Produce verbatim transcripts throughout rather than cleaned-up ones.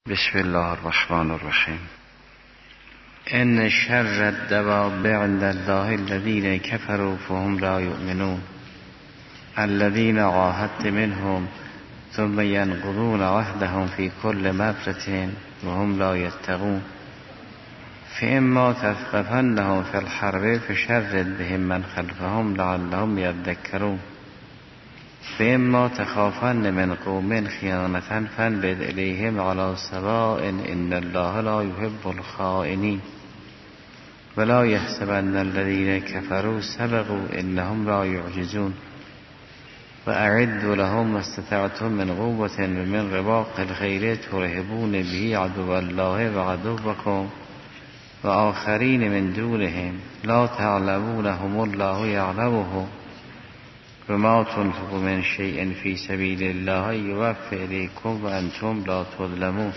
بسم الله الرحمن الرحیم. ان شر الدواب عند الله الذين كفروا فهم لا يؤمنون الذين عاهدت منهم ثم ينقضون عهدهم في كل مرة وهم لا يتقون فإما تثقفنهم في الحرب فشرد بهم من خلفهم لعلهم يذكرون فإما تخافن من قوم خيانة فانبذ إليهم على سواء إن الله لا يحب الخائنين ولا يحسبن الذين كفروا سبقوا إنهم لا يعجزون وأعدوا لهم ما استطعتم من قوة ومن رباط الخيل ترهبون به عدو الله وعدوكم وآخرين من دونهم لا تعلمونهم الله يعلمهم وما تنفقوا من شيء في سبيل الله يوفى إليكم وأنتم لا تظلمون.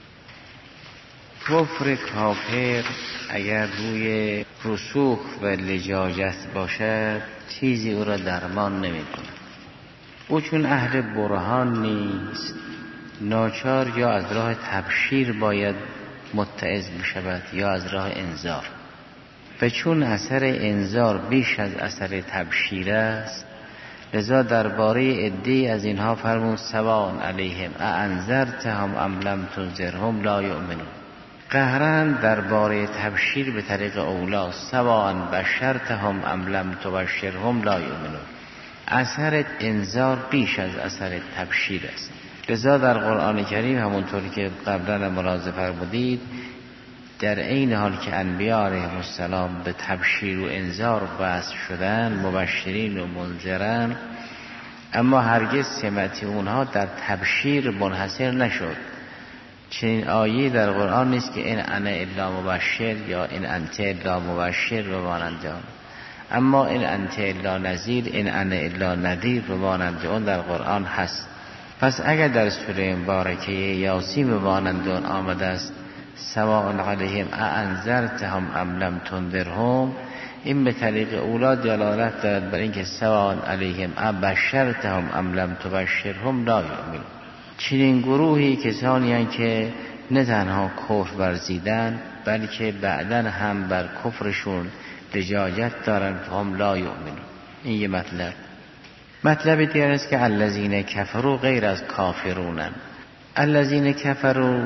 کفر کافر اگر روی رسوخ و لجاجت باشد چیزی او را درمان نمی کند. او چون اهل برهان نیست ناچار یا از راه تبشیر باید متعظ می شود یا از راه انذار، و چون اثر انذار بیش از اثر تبشیر است لذا درباره عده‌ای از اینها فرمود سواء علیهم اانذرتهم ام لم تنذرهم لا یؤمنون. قهرا درباره تبشیر به طریق اولا سواء بشرتهم ام لم تبشرهم لا یؤمنون. اثر انذار بیش از اثر تبشیر است. لذا در قرآن کریم همونطوری که قبلا ملاحظه فرمودید در این حال که انبیاء علیهم السلام به تبشیر و انذار وصف شدن مبشرین و منذرن، اما هرگز سمت اونها در تبشیر منحصر نشد. چنین آیه در قرآن نیست که این انا الا مبشر یا این انت الا مبشر و مانند آن، اما این انت الا نذیر این انا الا نذیر و مانند آن در قرآن هست. پس اگر در سوره مبارکه یاسین و مانند آن آمده است سواء علیهم اانذرتهم ام لم تنذرهم، این به طریق اولا دلالت دارد بر اینکه سواء علیهم ابشرتهم ام لم تبشرهم لا یؤمنون. چنین گروهی کسانی هستند که نه تنها کفر ورزیدن بلکه بعداً هم بر کفرشون لجاجت دارند هم لا یؤمنون. این یه مطلب. مطلب دیگر است که الذین کفروا غیر از کافرونن. الذین کفروا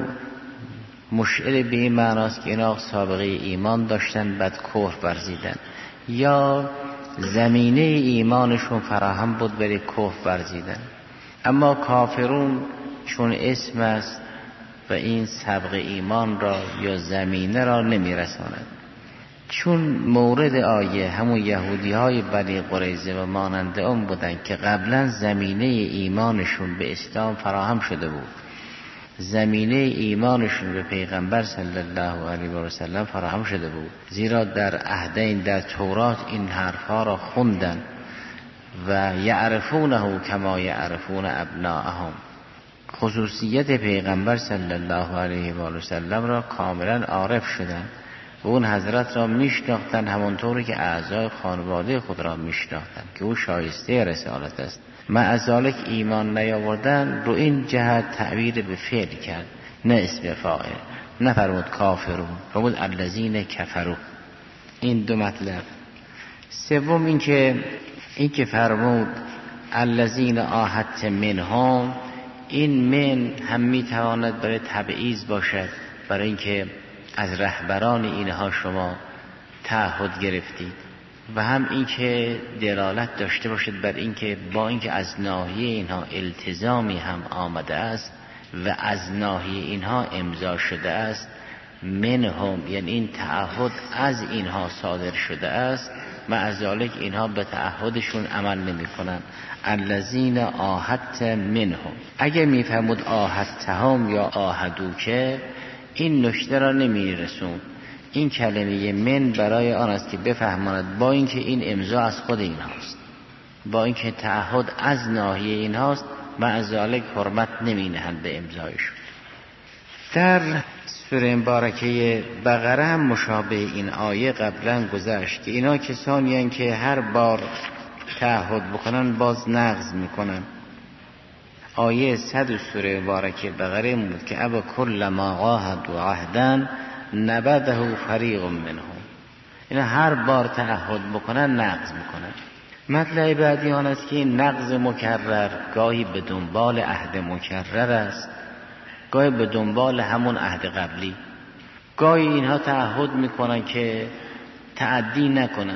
مشعر به این معناست که اینا سابقه ایمان داشتن بعد کفر ورزیدن، یا زمینه ایمانشون فراهم بود برای کفر ورزیدن. اما کافرون چون اسم است و این سبق ایمان را یا زمینه را نمی رساند. چون مورد آیه همون یهودی های بنی قریظه و مانند اون بودن که قبلا زمینه ایمانشون به اسلام فراهم شده بود، زمینه ایمانشون به پیغمبر صلی الله علیه و سلم فراهم شده بود، زیرا در عهدین در تورات این حرفها را خوندن و یعرفونه کما یعرفون ابناءهم. خصوصیت پیغمبر صلی الله علیه و سلم را کاملا عارف شدن و اون حضرت را میشناختن همونطوری که اعضای خانواده خود را میشناختن که او شایسته رسالت است. مع ذلک ایمان نیاوردن رو این جهت تعبیر به فعل کرد نه اسم فاعل، نه فرمود کافرون، فرمود الذین کفروا. این دو مطلب. سوم این که این که فرمود الذین عاهدت منهم، این من هم میتواند برای تبعیض باشد، برای اینکه از رهبران اینها شما تعهد گرفتید، و هم این که دلالت داشته باشد بر اینکه با اینکه از ناحیه اینها التزامی هم آمده است و از ناحیه اینها امضا شده است، منهم یعنی این تعهد از اینها صادر شده است، مع ذلک اینها به تعهدشون عمل نمی کنند. الذین عاهدت منهم. اگه میفهمود عاهدتهم یا عاهدوکه این نکته را نمی رسون. این کلمه من برای آن است که بفهماند با اینکه این امضا از خود اینهاست، با اینکه تعهد از ناحیه اینهاست، مع ذلک حرمت نمی نهند به امضایشون. در سوره مبارکه بقره هم مشابه این آیه قبلا گذشت که اینا کسانی هستند که هر بار تعهد بکنن باز نقض میکنن. آیه صد سوره مبارکه بقره این بود که اب کل ما عاهدوا عهدا نبذه فریق منهم، اینا هر بار تعهد بکنن نقض میکنن. مطلب بعدی آن است که این نقض مکرر گاهی به دنبال عهد مکرر است، گاهی به دنبال همون عهد قبلی. گاهی اینها تعهد میکنن که تعدی نکنن،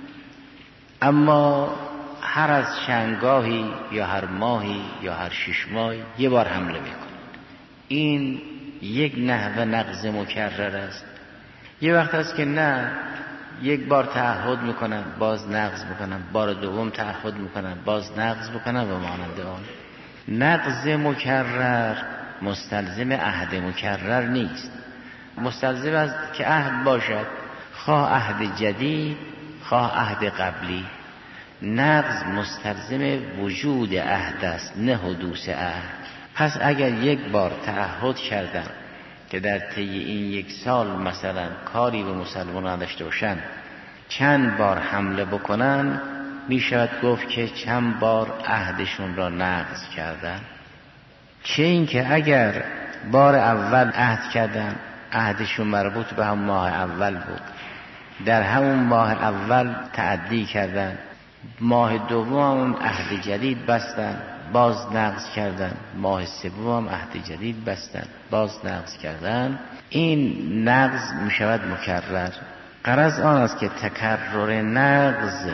اما هر از چندگاهی یا هر ماهی یا هر شش ماهی یه بار حمله میکنن. این یک نحوه نقض مکرر است. یه وقت است که نه، یک بار تعهد میکنن باز نقض میکنن، بار دوم تعهد میکنن باز نقض میکنن و مانند آن. نقض مکرر مستلزم عهد مکرر نیست، مستلزم است که عهد باشد، خواه عهد جدید خواه عهد قبلی. نقض مستلزم وجود عهد است نه حدوث عهد. پس اگر یک بار تعهد کردن که در طی این یک سال مثلا کاری به مسلمانان داشته باشن، چند بار حمله بکنن، می شود گفت که چند بار عهدشون را نقض کردن. چه این که اگر بار اول عهد کردن، عهدشون مربوط به هم ماه اول بود، در همون ماه اول تعدی کردن، ماه دوم عهد جدید بستن باز نقض کردن، ماه سوم عهد جدید بستن باز نقض کردن، این نقض می شود مکرر. غرض آن است که تکرر نقض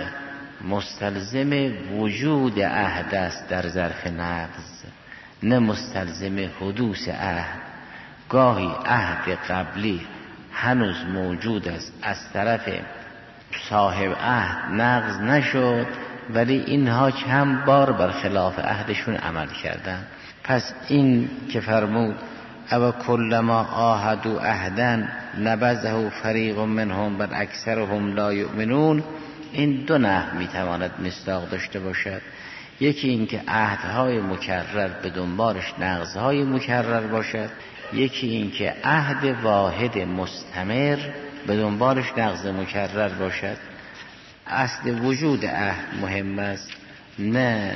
مستلزم وجود عهد است در ظرف نقض، نه مستلزم حدوث عهد. گاهی عهد قبلی هنوز موجود است، از طرف صاحب عهد نقض نشد، ولی اینها چند بار برخلاف عهدشون عمل کردن. پس این که فرمود او کلما عاهدوا عهدا نبذه فریق منهم بل اکثرهم لا یؤمنون، این دو نحو میتواند مصداق داشته باشد. یکی این که عهدهای مکرر به دنبالش نقضهای مکرر باشد، یکی این که عهد واحد مستمر به دنبالش نقض مکرر باشد. اصل وجود عهد مهم است نه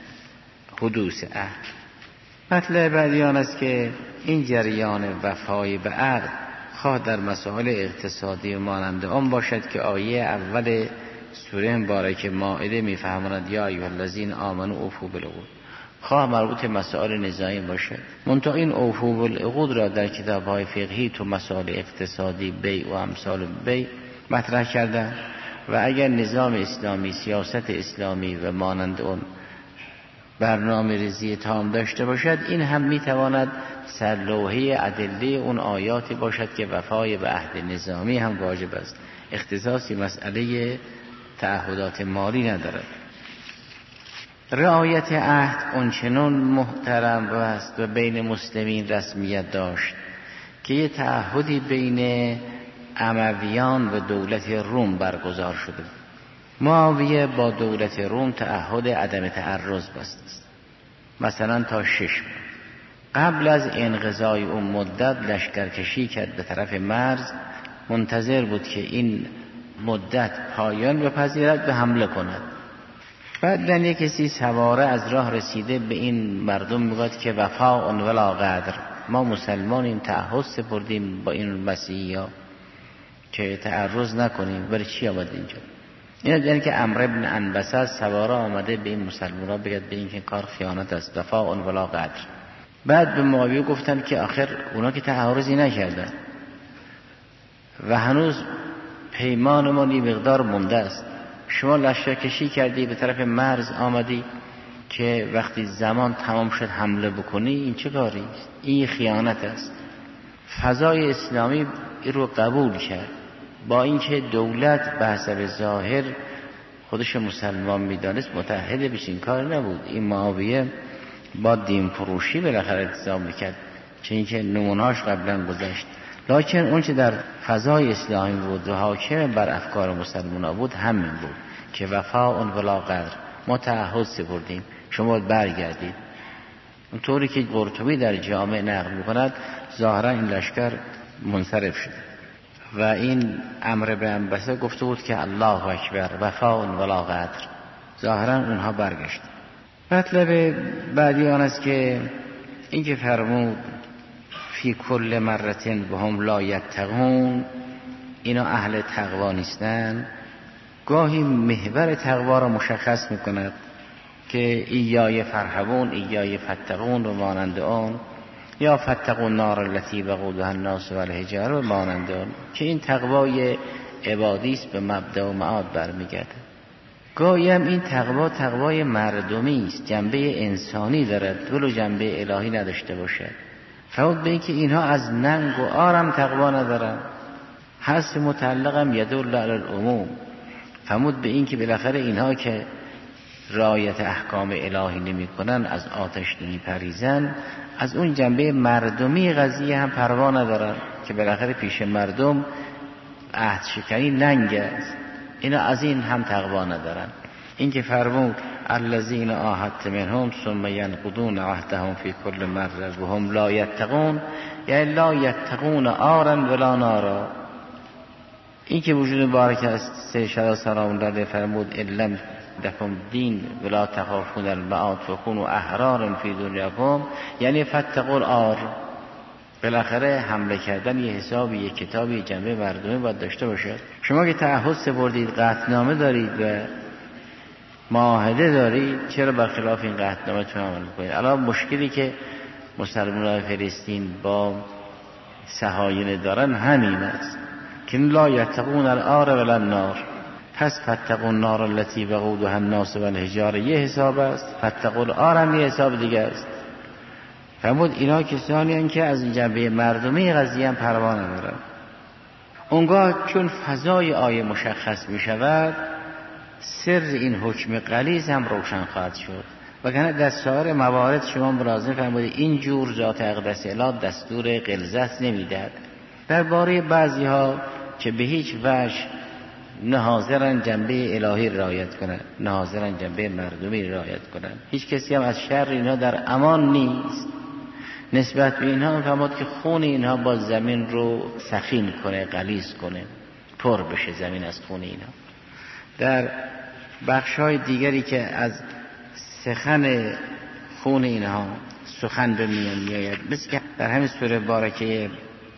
حدوث عهد. مطلب بعدی آن است که این جریان وفای به عهد خواه در مسائل اقتصادی مانند آن باشد که آیه اول سوره مبارکه مائده میفهماند یا ایها الذین آمنوا اوفوا بالعقود، خواه مربوط مسائل نظامی باشد. منتها این اوفوا بالعقود را در کتاب‌های فقهی تو مسائل اقتصادی بیع و امثال بیع مطرح کردن و اگر نظام اسلامی، سیاست اسلامی و مانند اون برنامه ریزی تام داشته باشد، این هم میتواند سرلوحه ادله اون آیاتی باشد که وفای به عهد نظامی هم واجب است، اختصاصی مسئله تعهدات مالی ندارد. رعایت عهد اونچنان محترم است و بین مسلمین رسمیت داشت که یه تعهدی بین امویان و دولت روم برگزار شده. معاویه با دولت روم تعهد عدم تعرض بسته است، مثلا تا شش ماه. قبل از انقضای اون مدت لشکرکشی کرد به طرف مرز، منتظر بود که این مدت پایان بپذیرد به حمله کند. بعد دنیا کسی سواره از راه رسیده به این مردم میگوید که وفاء ولا غدر، ما مسلمانیم تعهد سپردیم با این مسیحی‌ها که تعرض نکنیم، برای چی آمد اینجا؟ این یعنی که عمرو بن عنبسه سواره آمده به این مسلمان‌ها بگید به این که کار خیانت است، وفاء ولا غدر. بعد به معاویه گفتن که آخر اونا که تعرضی نکردن و هنوز پیمان ما نی مقدار مونده است، شما لشکرکشی کردی به طرف مرز آمدی که وقتی زمان تمام شد حمله بکنی، این چه کاری است؟ این خیانت است. فضای اسلامی این رو قبول کرد، با اینکه دولت به حسب ظاهر خودش مسلمان میدانست متحد بشه، این کار نبود. این معاویه با دین فروشی بالاخره التزام میکرد، چون اینکه نمونهاش قبلا گذشت. لکن اون چه در فضای اسلامی بود و حاکم بر افکار مسلمان بود همین بود که وفاء ولا غدر، ما تعهد سپردیم، شما برگردید. اونطوری که قرطبی در جامع نقل میکند ظاهرا این لشکر منصرف شد و این عمرو بن عنبسه گفته بود که الله اکبر وفاء ولا غدر، ظاهرا اونها برگشت. مطلب بعدی آن است که این که فرمود فی کل مرتين وهم لا یتقون، اینا اهل تقوا نیستن. گاهی محور تقوا را مشخص میکند که ایای فرحبون، ایای فتقون و مانند آن، یا فتقون نار التي وقودها الناس والحجاره و مانند آن، که این تقوای عبادی است، به مبدا و معاد برمیگرده. گاهی هم این تقوا تقوای مردمی است، جنبه انسانی دارد ولو جنبه الهی نداشته باشد. فرمود به این که اینها از ننگ و آرم تقوا ندارن. حس متعلقم یدل علی العموم. فرمود به این که بالاخره اینها که رعایت احکام الهی نمی کنن، از آتش نمی پریزن، از اون جنبه مردمی قضیه هم پروا ندارن که بالاخره پیش مردم عهد شکنی ننگ است. اینا از این هم تقوا ندارن. این که فرمود الذین عاهدت منهم ثم ینقضون عهدهم فی کل مره وهم لا یتقون، یعنی لا یتقون آرا ولا نارا. این که وجود بارک است سیشلا سلام الله فرمود علم دفم دین ولا تخافون المعاد فکونوا احرارا فی دنیاکم، یعنی فتقوا العار. بالاخره حمله کردن یه حسابی، یه کتابی، جنبه مردمی باید داشته باشد. شما که تعهد سپردید، قطعنامه دارید و معاهده دارید، چرا برخلاف این قطعنامه تون عمل کنید؟ الان مشکلی که مسلمانان فلسطین با صهاینه دارن همین است که لا یتقون العار ولا النار. پس فتقوا النار التي وقودها الناس والحجاره یه حساب است، فتقوا العار هم یه حساب دیگه است. فرمود اینا کسانی هستند که از جنبه مردمی قضیه هم پروا ندارن. اونگاه چون فضای آیه مشخص می شود، سر این حکم غلیظ هم روشن خواهد شد. وگرنه در سایر موارد شما ملاحظه فرمودید این جور ذات اقدس اله دستور غلظت نمیدهد. درباره بعضی ها که به هیچ وجه نه حاضرن جنبه الهی رعایت کنند، نه حاضرن جنبه مردمی رعایت کنند، هیچ کسی هم از شر اینها در امان نیست. نسبت به اینها فرمود که خون اینها با زمین رو سخین کنه، غلیظ کنه، پر بشه زمین از خون اینها. در بخش‌های دیگری که از سخن خون اینها سخن به میان میآید، مثل که در همین سوره بارکه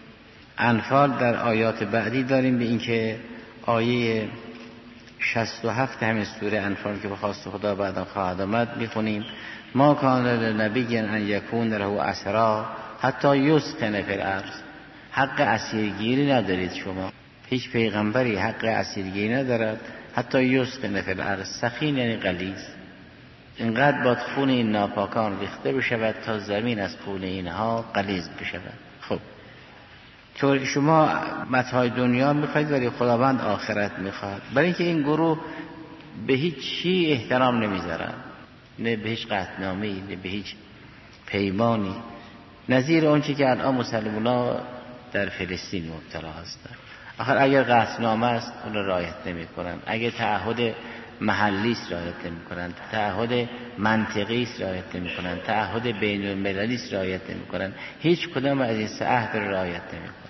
انفال در آیات بعدی داریم به اینکه آیه شصت و هفت همین سوره انفال که به خواست خدا بعدا خواهد آمد میخونیم: ما کان لنبی ان یکون له اسری حتی یسخن فی الارض. حق اسیرگیری ندارید شما، هیچ پیغمبری حق اسیرگیری ندارد. حتی یسخن فی الارض، سخین یعنی غلیظ، اینقدر باید خون این ناپاکان ریخته بشود تا زمین از خون اینها غلیظ بشود. خب طور که شما متاع دنیا میخواید ولی خداوند آخرت میخواد، برای اینکه این گروه به هیچ چی احترام نمیذارن، نه به هیچ قطعنامه‌ای، نه به هیچ پیمانی، نظیر اونچه که الان مسلمان‌ها در فلسطین مبتلا هستند. آخر اگر قطعنامه است اون را رعایت نمی‌کنن، اگر تعهد محلی است رعایت نمی‌کنن، تعهد منطقی است رعایت نمی‌کنن، تعهد بین‌المللی است رعایت نمی‌کنن، هیچ کدام از این سه عهد را رعایت نمی‌کنن.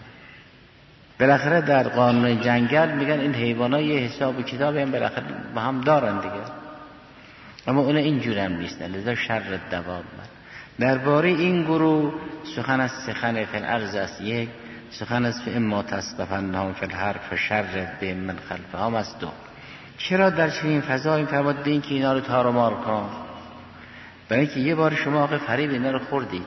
بالاخره در قانون جنگل میگن این حیوانات یه حساب و کتاب هم بالاخره با هم دارن دیگه، اما اون اینجور هم نیستن، لذا شر دواب. درباره این گروه سخن از سخن فی الارض است یک، سخن از فی اما تستفنهم فی الحرب شر به من خلفهم است دو. چرا در چنین فضا این فرمود به این که اینا رو تار و مار کن؟ برای اینکه یه بار شما آقا فریب اینا رو خوردید.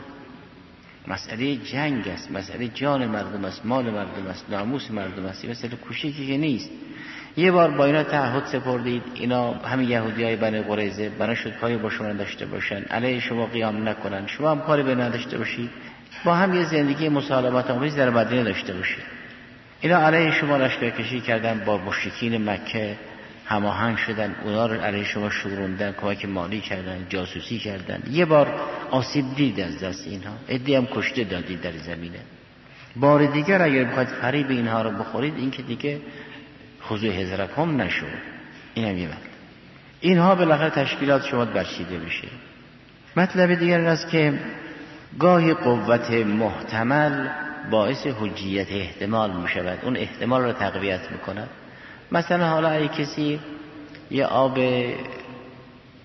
مسئله جنگ است، مسئله جان مردم است، مال مردم است، ناموس مردم است، مسئله کوشکی که نیست. یه بار با اینا تعهد سپردید، اینا همین یهودیای بنی قریظه بنا شد کاری با شما داشته باشن، علیه شما قیام نکنن، شما هم کاری به نداشته باشید، با هم یه زندگی مسالمت آمیز در مدینه داشته باشید. اینا علیه شما لشکرکشی کردن، با مشرکین مکه هماهنگ شدن، اونا رو علیه شما شوروندن، کمک مالی کردن، جاسوسی کردن. یه بار آسیب دید از دست اینها، عده‌ای هم کشته دادید در زمینه. بار دیگر اگر بخواید فریب اینها رو بخورید، این که دیگه خضوع حضرکم نشود. این هم یه مطلب. اینها بالاخره تشکیلات شما برچیده میشه. مطلب دیگر این است که گاهی قوت محتمل باعث حجیت احتمال میشود، اون احتمال رو تقویت میکند. مثلا حالا اگه کسی یه آب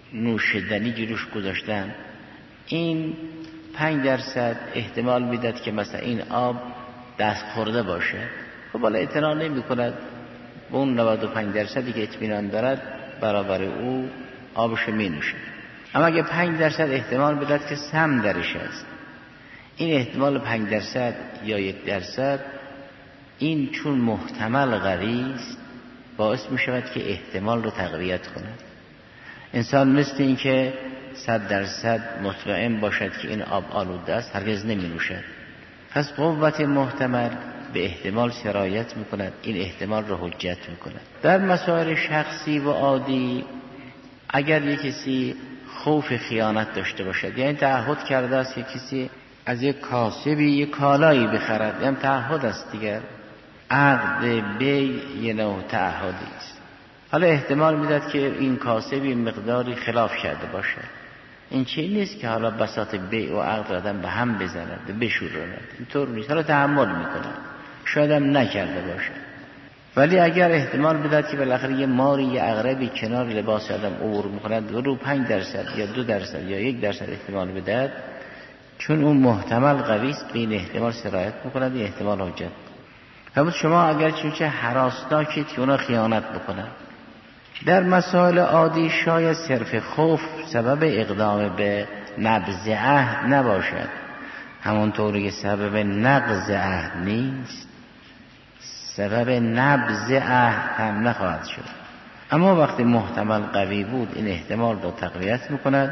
نوشیدنی جلوش گذاشتن، این پنج درصد احتمال میداد که مثلا این آب دست خورده باشه، خب حالا اعتنا نمی کند به اون نود و پنج درصدی که اطمینان دارد برابر او آبش می نوشه. اما اگه پنج درصد احتمال بدهد که سم درش است، این احتمال پنج درصد یا یک درصد این چون محتمل قوی است باعث می شود که احتمال رو تقویت کند. انسان مثل این که صد درصد مطمئن باشد که این آب آلوده است هرگز نمی نوشد. پس قوت محتمل به احتمال سرایت می کند، این احتمال رو حجت می کند. در مسائل شخصی و عادی اگر یک کسی خوف خیانت داشته باشد، یعنی تعهد کرده است که کسی از یک کاسبی یک کالایی بخرد، یعنی تعهد است دیگر، عقد بی یه نوع تعهدی است. حالا احتمال میداد که این کاسبی مقداری خلاف کرده باشه، این چیزی نیست که حالا بساط بیع و عقد آدم به هم بزند بشوراند، اینطور نیست، حالا تحمل میکنه، شاید هم نکرده باشه. ولی اگر احتمال بداد که بالاخره یه ماری یه عقربی کنار لباس آدم عبور میکند و رو پنج درصد یا دو درصد یا یک درصد احتمال بداد، چون اون محتمل قوی است به این احتمال سرایت میکند، این احتمال حجت. همون شما اگر چونچه هراسناکید که اونا خیانت بکنن، در مسائل عادی شاید صرف خوف سبب اقدام به نبض عهد نباشد، همونطوری که سبب نقض عهد نیست سبب نبض عهد هم نخواهد شد. اما وقتی محتمل قوی بود این احتمال رو تقویت میکند،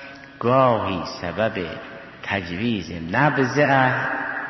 گاهی سبب تجویز نبض عهد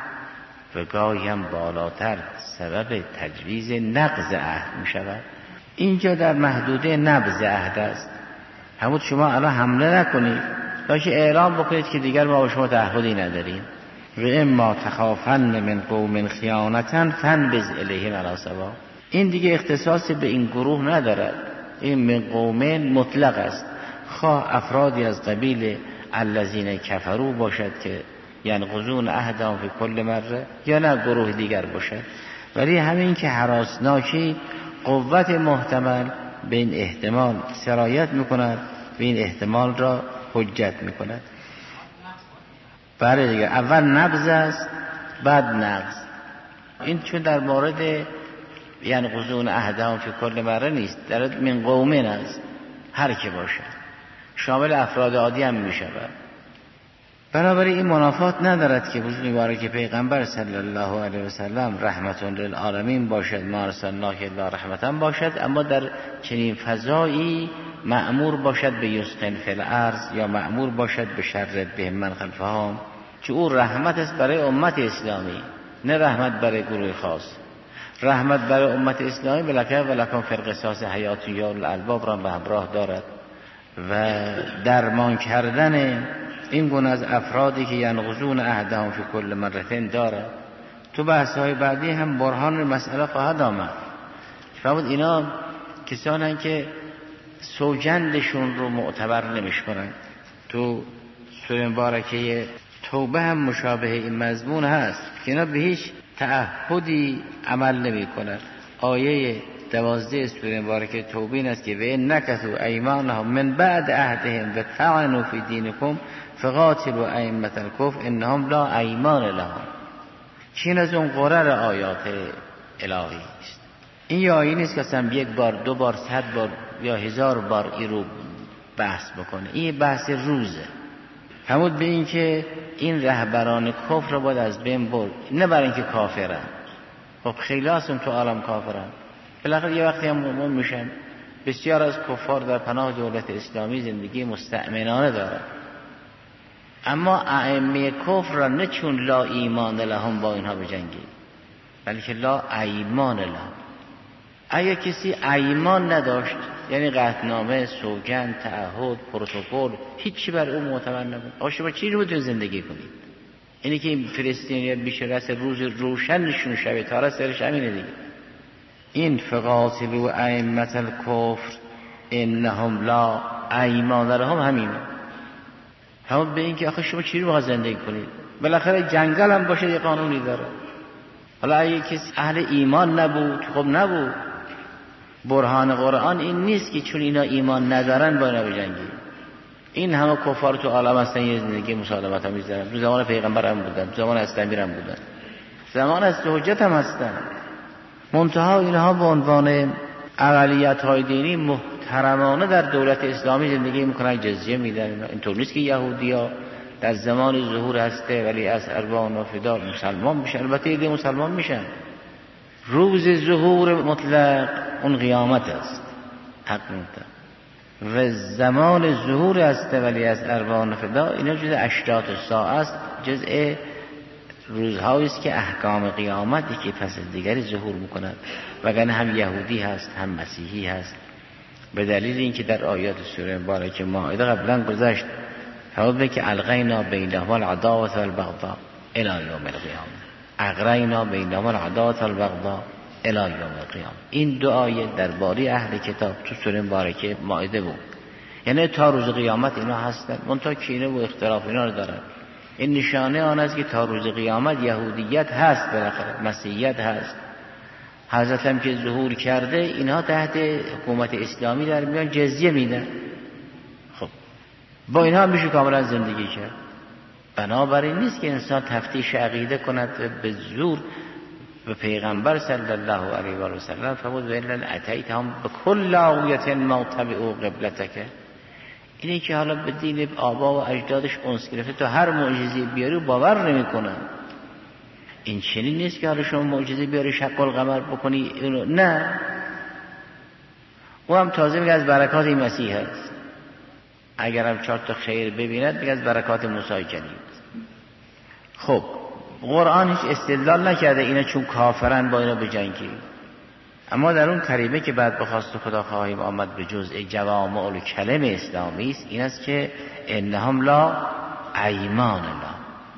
و گاهی هم بالاتر سبب تجویز نقض عهد می شود. اینجا در محدوده نبض عهد است. همون شما الان حمله نکنید، باشه اعلام بکنید که دیگر ما با شما تعهدی نداریم. و اما تخافن من قوم خیانتا فانبذ الیهم علی سواء. این دیگه اختصاص به این گروه ندارد، این من قوم مطلق است، خواه افرادی از قبیل الذین کفروا باشد که ینقضون عهدهم فی کل مره، یا نه گروه دیگر باشد. ولی همین که هراسناکی قوت محتمل به این احتمال سرایت میکند، به این احتمال را حجت میکند. بله دیگه، اول نبض است بعد نقض. این چون در مورد ینقضون عهدهم فی کل مره نیست، در من قومین است، هر که باشد، شامل افراد عادی هم میشود. بنابراین این منافات ندارد که وجود مبارک پیغمبر صلی الله علیه و سلم رحمت للعالمین باشد، ما ارسلناک الا رحمتا باشد، اما در چنین فضایی مأمور باشد به یسقن فی الارض یا مأمور باشد به شرد بهم من خلفهم، که او رحمت است برای امت اسلامی، نه رحمت برای گروه خاص. رحمت برای امت اسلامی بلکه ولکن فی القصاص حیات یا الالباب را به همراه دارد و درمان کردن این گونه از افرادی که ینقضون عهدهم فی کل مرتين دارد. تو بحث‌های بعدی هم برهان مسئله خواهد آمد. فرمود اینا کسانی که سوگندشون رو معتبر نمی‌شکنن. تو سوره مبارکه توبه هم مشابه این مضمون هست که اینا به هیچ تعهدی عمل نمی‌کنن. آیه دوازده سوره مبارکه توبه این است که و ان نکثوا ایمانهم من بعد عهدهم و طعنوا فی دینکم فقاتلوا ائمة الکفر انهم لا ایمان لهم. چین از اون قرر آیات الهی است. این یه آیه نیست که اصلا یک بار دو بار صد بار یا هزار بار این رو بحث بکنه، این بحث روزه. همون به این که این رهبران کفر رو باید از بین برد، نه برای اینکه کافرن. خب خیلی هستن تو عالم کافرن، بالاخره یه وقتی هم مومن میشن. بسیار از کفار در پناه دولت اسلامی زندگی مستأمنانه دارن، اما ائمه کفر را نه چون لا ایمان لهم با اینها بجنگی، بلکه لا ایمان لهم. اگر کسی ایمان نداشت، یعنی قطعنامه، سوگند، تعهد، پروتکل، هیچی بر او معتمد نبود، آقا شما چی رو بتونید زندگی کنید؟ اینی که این فلسطینیان بیشه رس روز روشن نشون شبه تاره سرش همینه دیگه. این فقاتلوا ائمة الکفر انهم لا ایمان لهم همینه. همون به این که آخه شما چی رو باید زندگی کنید؟ بالاخره جنگل هم باشه یه قانونی داره. حالا اگه کسی اهل ایمان نبود، خب نبود. برهان قرآن این نیست که چون اینا ایمان ندارن با اینا بجنگید. این همه کفار تو عالم هستن یه زندگی مسالمت هم می‌ذارن، تو زمان پیغمبر هم بودن، تو زمان اسلام هم بودن، زمان از حجت هم هستن. منتها اینها به عنوان اقلیت‌های دینی محترمانه در دولت اسلامی زندگی میکنن، جزیه میدن. اینطور نیست که یهودی‌ها در زمان ظهور هسته ولی از اربان و فدا مسلمان میشن. البته ایده مسلمان میشن. روز ظهور مطلق اون قیامت است، حق مطلق. و زمان ظهور هسته ولی از اربان و فدا اینا جز اشراط الساعه است، جزء روزهایی است که احکام قیامتی که پس دیگری ظهور میکند. وگرنه هم یهودی هست هم مسیحی هست، به دلیل اینکه در آیات سوره مبارکه مائده قبلا گذشت فرمود که القینا بینهم العداوة والبغضاء الی یوم القیامه، اغرینا بینهم العداوة والبغضاء الی یوم القیامه. این دو آیه درباره اهل کتاب تو سوره مبارکه مائده بود، یعنی تا روز قیامت اینا هستن. منتها کینه و اختلاف اینا رو دارن. این نشانه آن است که تا روز قیامت یهودیت هست، بالاخره مسیحیت هست. حضرت هم که ظهور کرده اینها تحت حکومت اسلامی در میان جزیه میدن. خب با اینها هم میشه کاملا زندگی کرد. بنابراین نیست که انسان تفتیش عقیده کند به زور. به پیغمبر صلی الله علیه و سلم فرمود وَإِنَّ أَتَيْتَهُمْ بِكُلِّ آیَةٍ مَا تَبِعُوا قِبْلَتَكَ. اینه که حالا به دین آبا و اجدادش انس گرفته، تو هر معجزه‌ای بیاری باور نمیکنن. این چنین نیست که حالا شما معجزه بیاری شق القمر بکنی، نه. او هم تازه میگه از برکات این مسیح هست. اگر هم چهار تا خیر ببیند میگه از برکات موسی جدید. خب قرآن هیچ استدلال نکرده اینا چون کافرن با اینا بجنگی. اما در اون کریمه که بعد بخواست خدا خواهیم آمد به جزء جوامع الکلم اسلامی است، این است که انهم لا ایمان لا،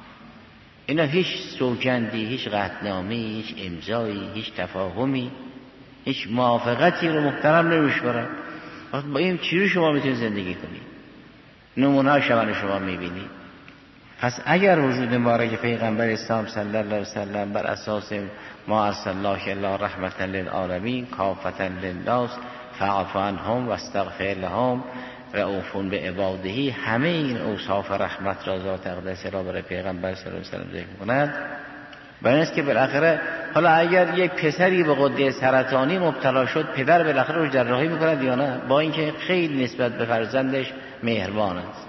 اینا هیچ سوگندی، هیچ قطعنامه‌ای، هیچ امضایی، هیچ تفاهمی، هیچ موافقتی رو محترم نمیشمارن. با این چیزی شما میتونید زندگی کنید، نمونه شبان شما میبینید. پس اگر وجود مبارک پیغمبر اسلام صلی الله علیه و سلم بر اساس ما ارسلناک الا رحمتا للعالمین کافتا للناس فاعف عنهم واستغفر لهم رؤوف بعباده، همه این اوصاف رحمت را ذات اقدس را برای پیغمبر صلی الله علیه و سلم ذکر کند. برای است که بالاخره حالا اگر یک پسری به غده سرطانی مبتلا شد، پدر بالاخره رو جراحی میکند یا نه؟ با اینکه خیلی نسبت به فرزندش مهربان است.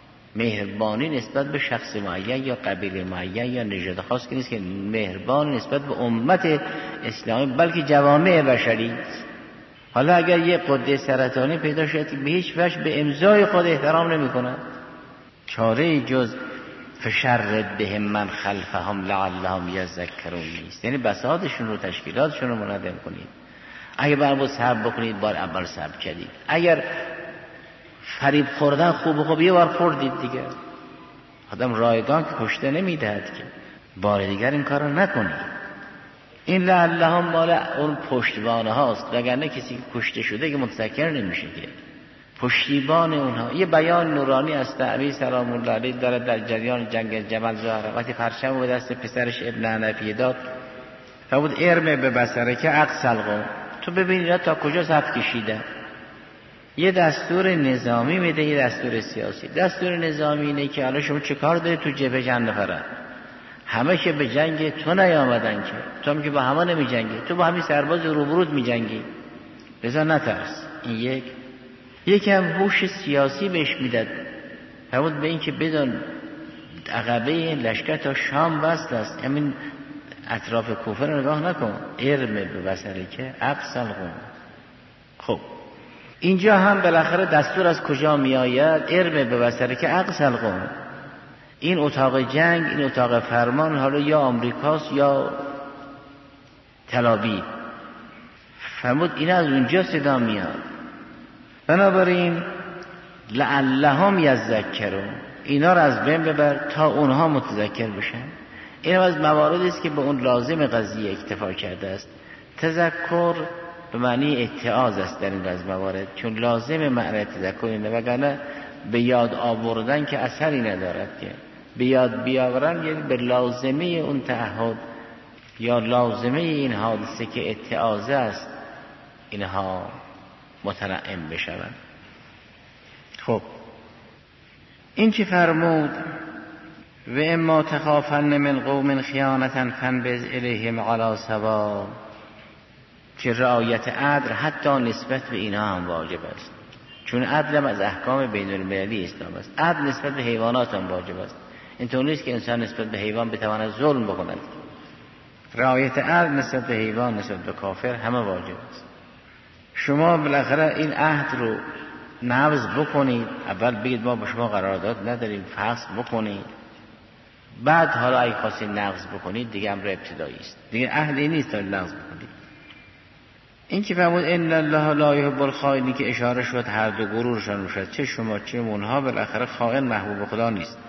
مهربانی نسبت به شخص معین یا قبیله معین یا نژاد خاص که نیست، که مهربان نسبت به امت اسلامی بلکه جوامع بشری. حالا اگر یک غده سرطانی پیدا شد به هیچ وجه به امضای خود احترام نمی‌کند، چاره جز فشرد بهم من خلفهم لعلهم یذکرون نیست. یعنی بساطشون رو، تشکیلاتشون رو منظم کنید. اگر برای صبر بکنید بار اول صبر کردید، اگر فریب خوردن خوب خوب یه بار خوردید دیگه، آدم رایگان که کشته نمیدهد که بار دیگر این کار رو نکنید. این لعلهم مال اون پشتیبانه هاست، وگرنه کسی که کشته شده که متذکر نمیشه که پشتیبان اونها. یه بیان نورانی است علی سلام الله علیه داره در جریان جنگ جمل ظاهره، وقتی پرچم به دست پسرش ابن حنفیه داد فرمود ارمه به بصره که عقصلقم، تو ببینید تا کجا صف کشیده. یه دستور نظامی میده، یه دستور سیاسی. دستور نظامی اینه که حالا شما چه کار داری تو جبهه چند نفره؟ همه که به جنگ تو نیامدن که، تو هم که با همه نمی جنگی، تو با همین سرباز روبرود می جنگی، لذا نترس. این یک یکی هم هوش سیاسی بهش میداد، فرمود به این که بدون عقبه لشکر تا شام بست است، همین اطراف کوفه رو نگاه نکن، ارم به بصره که عقص القوم. خب اینجا هم بالاخره دستور از کجا می آید؟ ارم به بصره که عقص القوم. این اتاق جنگ، این اتاق فرمان حالا یا آمریکاست یا تل‌آویو. فرمود این از اونجا صدا میاد. بنابراین لعلهم یذکرون، اینا رو از بین ببر تا اونها متذکر بشن. این از مواردی است که به اون لازم قضیه اکتفا کرده است. تذکر به معنی اتعاظ است در این از موارد، چون لازم معنی تذکر اینه، وگرنه به یاد آوردن که اثری ندارد. که به یاد بیاورن یعنی به لازمه اون تعهد یا لازمه این حادثه که اتعاظ است اینها متنعم بشوند. خب این که فرمود و اما تخافن من قوم خیانتا فانبذ الیهم علی سوا، که رعایت عدل حتی نسبت به اینا هم واجب است، چون عدل هم از احکام بین المللی اسلام است. عدل نسبت به حیوانات هم واجب است. اینطور نیست که انسان نسبت به حیوان بتواند ظلم بکند. رعایت عدل نسبت به حیوان، نسبت به کافر همه واجب است. شما بالاخره این عهد رو نقض بکنید. اول بگید ما با شما قرارداد نداریم، فسخ بکنید. بعد حالا اگه خواستید نقض بکنید دیگه امر ابتدایی است، دیگه عهدی نیست تا نقض بکنید. این که فرمود ان الله لا یحب الخائنین که اشاره شد هر دو گروهشان روشد، چه شما چه اونها بالاخره خائن محبوب خدا نیست.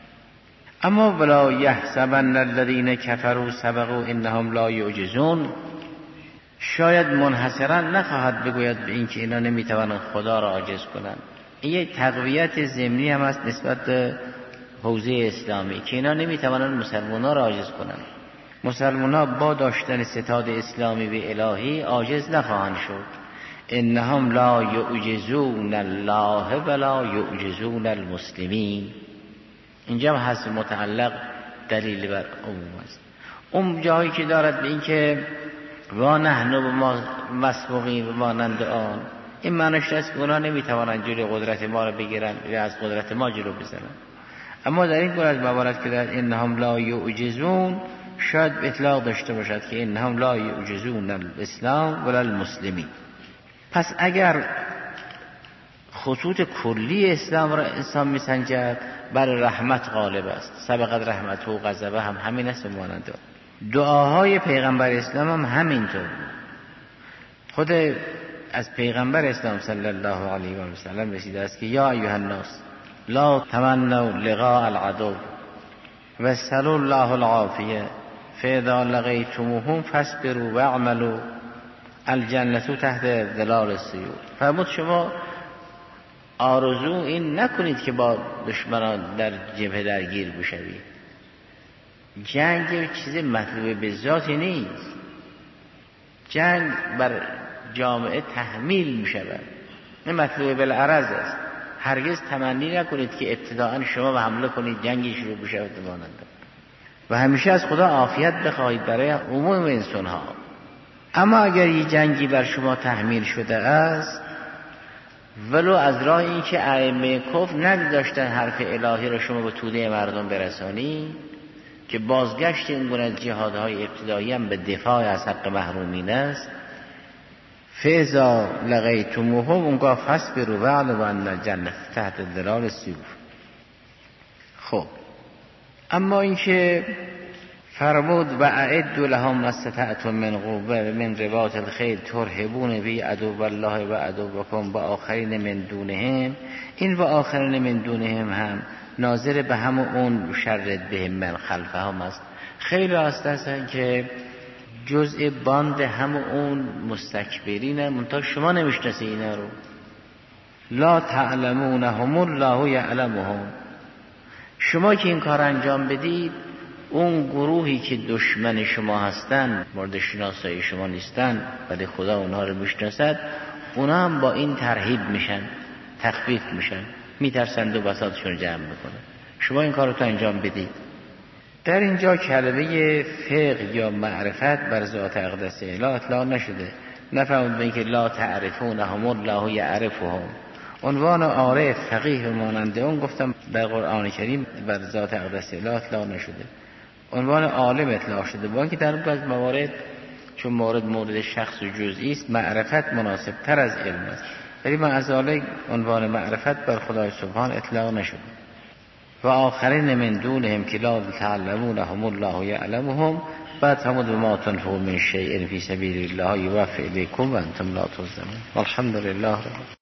اما ولا یحسبن الذین کفروا سبقوا انهم لا یعجزون، شاید منحصرا نخواهد بگوید به این که اینا نمیتوانند خدا را عاجز کنند. این یک تقویت ضمنی هم است نسبت به حوزه اسلامی که اینا نمیتوانند مسلمانان را عاجز کنند. مسلمانان با داشتن ستاد اسلامی به الهی عاجز نخواهند شد. انهم لا یعجزون الله ولا یعجزون المسلمین. اینجا حذف متعلق دلیل بر عموم است. اون جایی که دارد به این که و نحن به ما مسبوقین به مانند آن، این معنیش است که اونا نمیتوانند جلوی قدرت ما را بگیرن یا از قدرت ما جلو بزنن. اما در این گونه از موارد که در انهم لا یعجزون شاید اطلاق داشته باشد که انهم لا یعجزون الاسلام ولا المسلمین. پس اگر خطوط کلی اسلام را انسان میسنجد بر رحمت غالب است. سبقت رحمت و غضبه هم همین است و مانند آن. دعاهای پیغمبر اسلام هم همینطور. خود از پیغمبر اسلام صلی الله علیه و سلم رسیده است که یا ایها الناس لا تمنوا لقاء العدو واسألوا الله العافیه فاذا لقیتموهم فاصبروا واعملوا الجنة تحت ظلال السیوف. فرمود شما آرزو این نکنید که با دشمنان در جبهه درگیر بشوید. جنگ چیز مطلوب به ذاتی نیست. جنگ بر جامعه تحمیل می شود، این مطلوب بالعرض است. هرگز تمنی نکنید که ابتداء شما به حمله کنید جنگی شروع بشود مانند. و همیشه از خدا عافیت بخواهید برای عموم انسان ها. اما اگر یه جنگی بر شما تحمیل شده است، ولو از راه این که ائمه کفر نداشتن حرف الهی را شما به توده مردم برسانی، که بازگشت این گونه از جهادهای ابتدایی هم به دفاع از حق محرومین است، فاذا لقیتموهم اونگاه فاصبروا واعلموا ان الجنة تحت ظلال السیوف. خب اما این که فرمود و اعدوا لهم ما استطعتم من قوة من رباط الخیل ترهبون به عدو الله و عدوکم و آخرین من دونهم، این و آخرین من دونهم هم ناظر به هم اون شرد بهم من خلفهم است. خیلی هستن که جزء باند هم اون مستکبرین، منتها شما نمیشناسی اینا رو. لا تعلمونهم الله یعلمهم. شما که این کار انجام بدید، اون گروهی که دشمن شما هستن مورد شناسایی شما نیستن ولی خدا اونها رو میشناسد، اونها هم با این ترهیب میشن، تخفیف میشن، میترسند و بساطشون جمع میکنن. شما این کار رو تو انجام بدید. در اینجا کلمه فقه یا معرفت بر ذات اقدس اله اطلاق نشده. نفهمید به اینکه لا تعرفونهم الله یعرفهم. عنوان عارف فقیه و ماننده اون گفتم در قرآن کریم بر ذات اقدس اله اطلاق نشده. عنوان عالم اطلاق شده، با اینکه در بعض موارد چون مورد مورد شخص و جزئی است معرفت مناسب تر از علم است، ولی معذاله عنوان معرفت بر خدای سبحان اطلاق نشده. و آخرین من دونهم که لا تعلمونهم الله یعلمهم، بعد همود به ما تنفقوا من شیء فی سبیل الله یوفی الیکم و انتم لا تظلمون. والحمد لله رب